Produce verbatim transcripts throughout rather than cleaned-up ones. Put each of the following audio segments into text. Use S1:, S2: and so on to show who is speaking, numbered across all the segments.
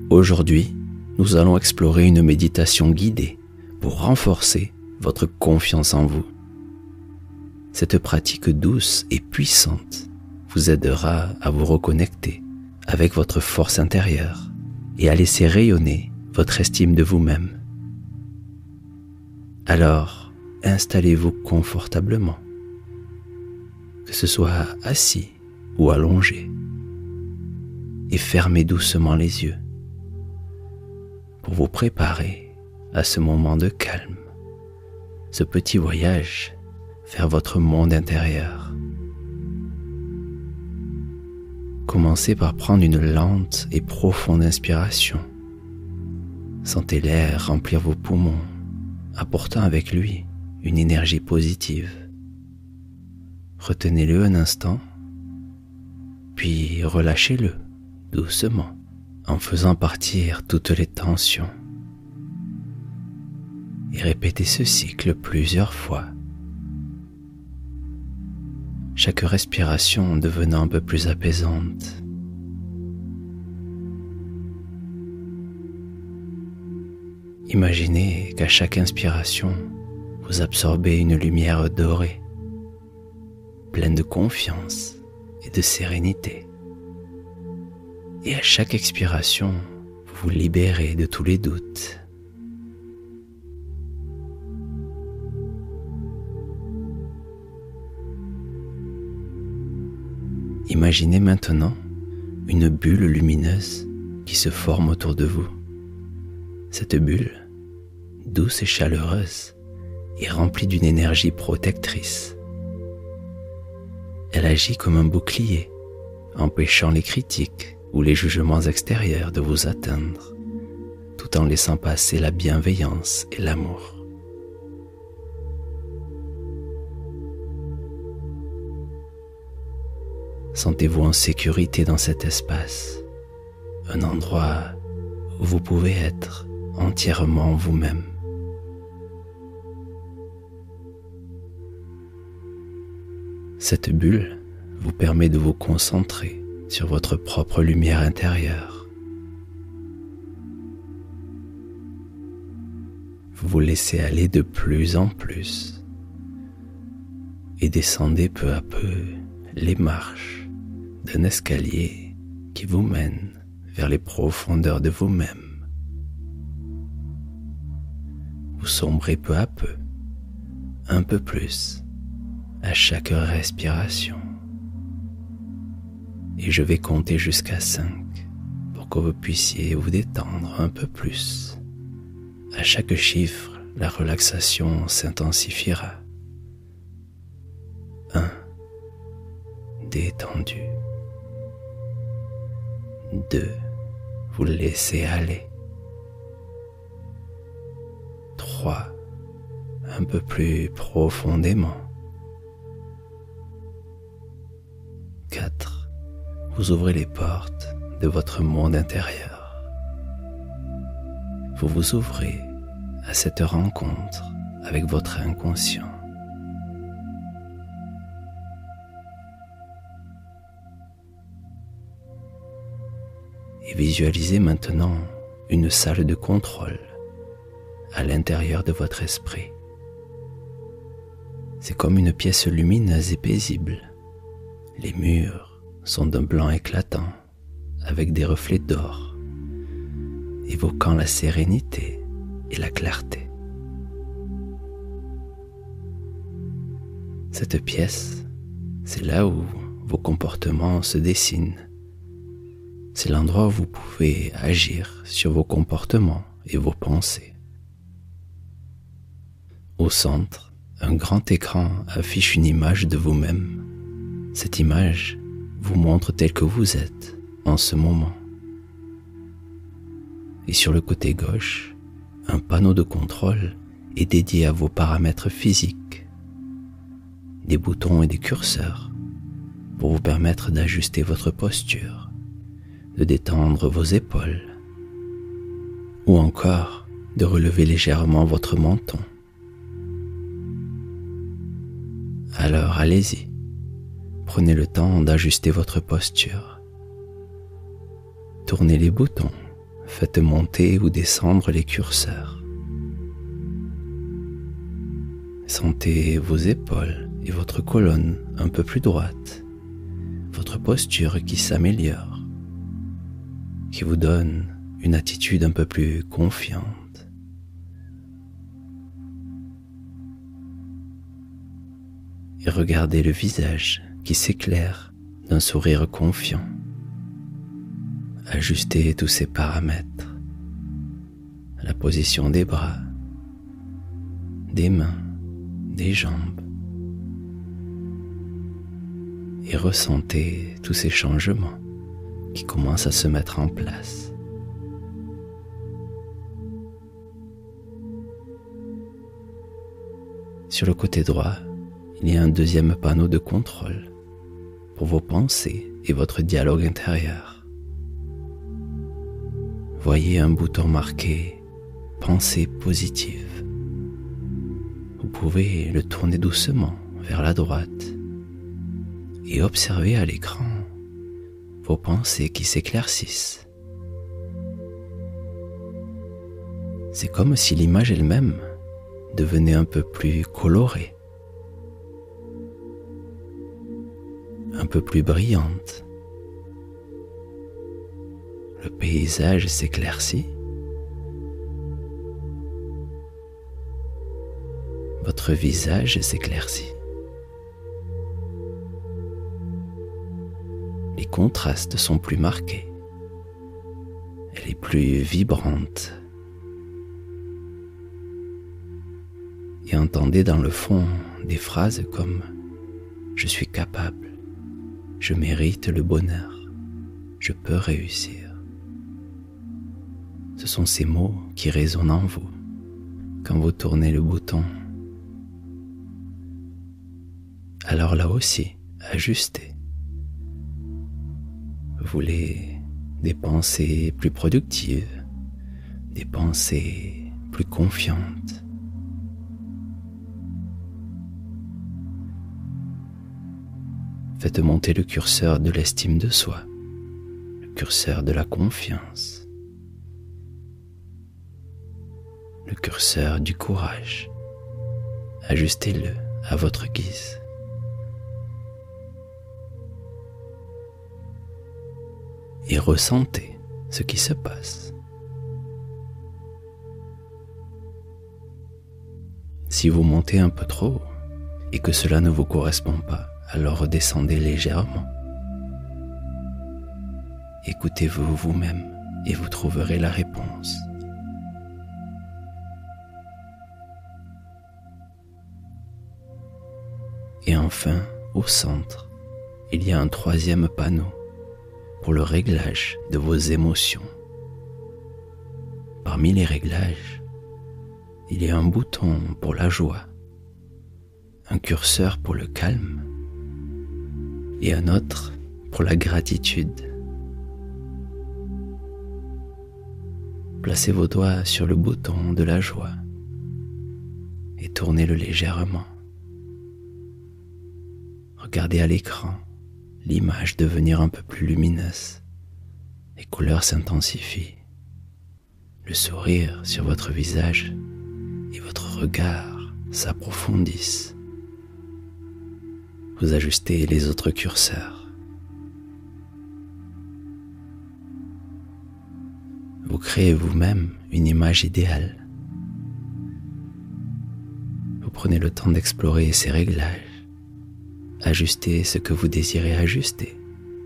S1: Aujourd'hui, nous allons explorer une méditation guidée pour renforcer votre confiance en vous. Cette pratique douce et puissante vous aidera à vous reconnecter avec votre force intérieure et à laisser rayonner votre estime de vous-même. Alors, installez-vous confortablement, que ce soit assis ou allongé, et fermez doucement les yeux pour vous préparer à ce moment de calme, ce petit voyage vers votre monde intérieur. Commencez par prendre une lente et profonde inspiration. Sentez l'air remplir vos poumons, apportant avec lui une énergie positive. Retenez-le un instant, puis relâchez-le doucement en faisant partir toutes les tensions. Et répétez ce cycle plusieurs fois. Chaque respiration devenant un peu plus apaisante. Imaginez qu'à chaque inspiration, vous absorbez une lumière dorée, pleine de confiance et de sérénité. Et à chaque expiration, vous vous libérez de tous les doutes. Imaginez maintenant une bulle lumineuse qui se forme autour de vous. Cette bulle, douce et chaleureuse, est remplie d'une énergie protectrice. Elle agit comme un bouclier, empêchant les critiques ou les jugements extérieurs de vous atteindre, tout en laissant passer la bienveillance et l'amour. Sentez-vous en sécurité dans cet espace, un endroit où vous pouvez être entièrement vous-même. Cette bulle vous permet de vous concentrer sur votre propre lumière intérieure. Vous vous laissez aller de plus en plus et descendez peu à peu les marches d'un escalier qui vous mène vers les profondeurs de vous-même. Vous sombrez peu à peu, un peu plus, à chaque respiration. Et je vais compter jusqu'à cinq pour que vous puissiez vous détendre un peu plus. À chaque chiffre, la relaxation s'intensifiera. un. Détendu. deux. Vous laissez aller. trois. Un peu plus profondément. quatre. Vous ouvrez les portes de votre monde intérieur. Vous vous ouvrez à cette rencontre avec votre inconscient. Et visualisez maintenant une salle de contrôle à l'intérieur de votre esprit. C'est comme une pièce lumineuse et paisible. Les murs sont d'un blanc éclatant avec des reflets d'or, évoquant la sérénité et la clarté. Cette pièce, c'est là où vos comportements se dessinent. C'est l'endroit où vous pouvez agir sur vos comportements et vos pensées. Au centre, un grand écran affiche une image de vous-même. Cette image vous montre tel que vous êtes en ce moment. Et sur le côté gauche, un panneau de contrôle est dédié à vos paramètres physiques. Des boutons et des curseurs pour vous permettre d'ajuster votre posture, de détendre vos épaules, ou encore de relever légèrement votre menton. Alors allez-y, prenez le temps d'ajuster votre posture. Tournez les boutons Faites monter ou descendre les curseurs. Sentez vos épaules et votre colonne un peu plus droite, votre posture qui s'améliore, qui vous donne une attitude un peu plus confiante. Et regardez le visage qui s'éclaire d'un sourire confiant. Ajustez tous ces paramètres, la position des bras, des mains, des jambes, et ressentez tous ces changements qui commencent à se mettre en place. Sur le côté droit, il y a un deuxième panneau de contrôle pour vos pensées et votre dialogue intérieur. Voyez un bouton marqué « Pensée positive ». Vous pouvez le tourner doucement vers la droite et observer à l'écran vos pensées qui s'éclaircissent. C'est comme si l'image elle-même devenait un peu plus colorée, un peu plus brillante. Le paysage s'éclaircit. Votre visage s'éclaircit. Les contrastes sont plus marqués. Elle est plus vibrante. Et entendez dans le fond des phrases comme « Je suis capable, je mérite le bonheur, je peux réussir ». Ce sont ces mots qui résonnent en vous quand vous tournez le bouton. Alors là aussi, ajustez. Vous voulez des pensées plus productives, des pensées plus confiantes. Faites monter le curseur de l'estime de soi, le curseur de la confiance, le curseur du courage. Ajustez-le à votre guise. Et ressentez ce qui se passe. Si vous montez un peu trop et que cela ne vous correspond pas, alors redescendez légèrement. Écoutez-vous vous-même et vous trouverez la réponse. Et enfin, au centre, il y a un troisième panneau pour le réglage de vos émotions. Parmi les réglages, il y a un bouton pour la joie, un curseur pour le calme et un autre pour la gratitude. Placez vos doigts sur le bouton de la joie et tournez-le légèrement. Regardez à l'écran l'image devenir un peu plus lumineuse. Les couleurs s'intensifient. Le sourire sur votre visage et votre regard s'approfondissent. Vous ajustez les autres curseurs. Vous créez vous-même une image idéale. Vous prenez le temps d'explorer ces réglages. Ajustez ce que vous désirez ajuster.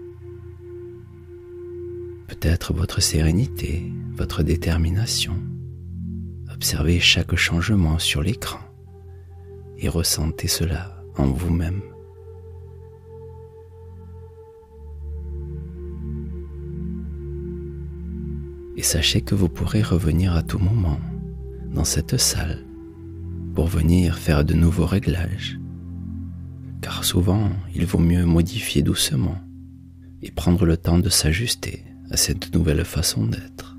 S1: Peut-être votre sérénité, votre détermination. Observez chaque changement sur l'écran et ressentez cela en vous-même. Et sachez que vous pourrez revenir à tout moment dans cette salle pour venir faire de nouveaux réglages. Car souvent, il vaut mieux modifier doucement et prendre le temps de s'ajuster à cette nouvelle façon d'être.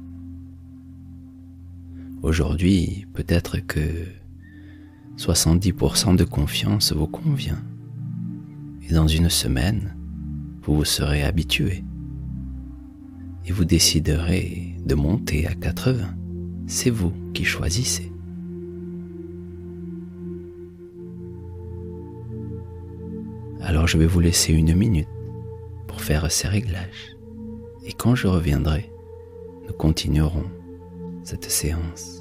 S1: Aujourd'hui, peut-être que soixante-dix pour cent de confiance vous convient. Et dans une semaine, vous vous serez habitué. et vous déciderez de monter à quatre-vingts. C'est vous qui choisissez. Alors je vais vous laisser une minute pour faire ces réglages. Et quand je reviendrai, nous continuerons cette séance.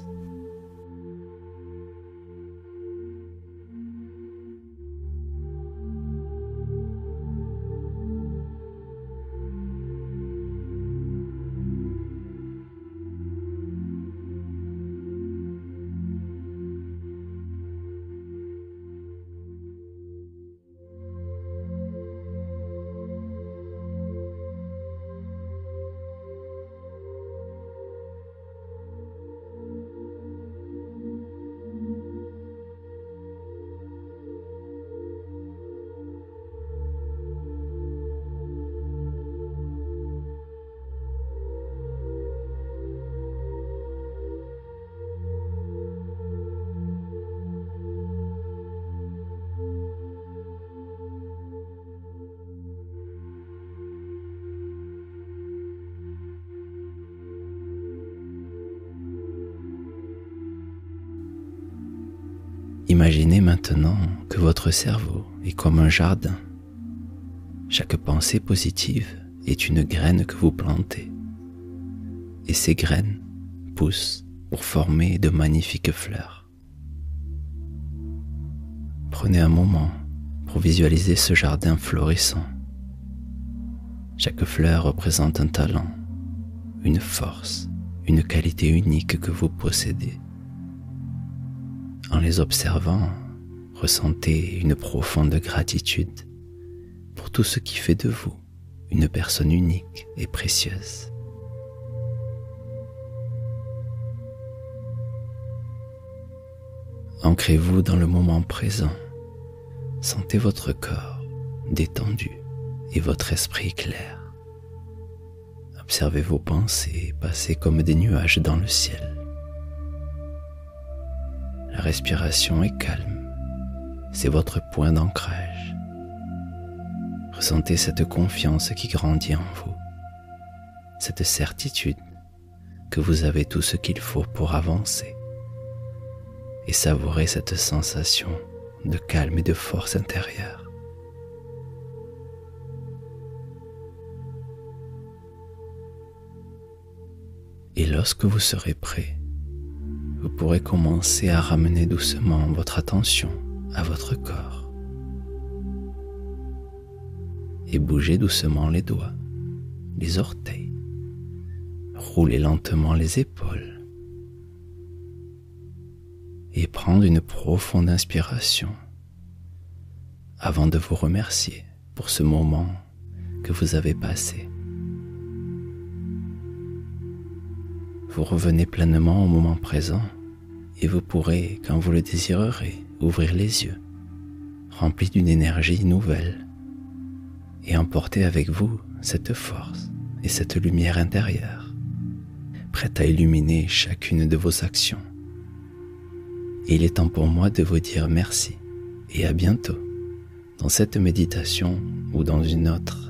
S1: Imaginez maintenant que votre cerveau est comme un jardin. Chaque pensée positive est une graine que vous plantez. Et ces graines poussent pour former de magnifiques fleurs. Prenez un moment pour visualiser ce jardin florissant. Chaque fleur représente un talent, une force, une qualité unique que vous possédez. En les observant, ressentez une profonde gratitude pour tout ce qui fait de vous une personne unique et précieuse. Ancrez-vous dans le moment présent. Sentez votre corps détendu et votre esprit clair. Observez vos pensées passer comme des nuages dans le ciel. La respiration est calme, c'est votre point d'ancrage. Ressentez cette confiance qui grandit en vous, cette certitude que vous avez tout ce qu'il faut pour avancer et savourez cette sensation de calme et de force intérieure. Et lorsque vous serez prêt, vous pourrez commencer à ramener doucement votre attention à votre corps et bouger doucement les doigts, les orteils, rouler lentement les épaules et prendre une profonde inspiration avant de vous remercier pour ce moment que vous avez passé. Vous revenez pleinement au moment présent et vous pourrez, quand vous le désirerez, ouvrir les yeux, remplis d'une énergie nouvelle et emporter avec vous cette force et cette lumière intérieure, prête à illuminer chacune de vos actions. Et il est temps pour moi de vous dire merci et à bientôt dans cette méditation ou dans une autre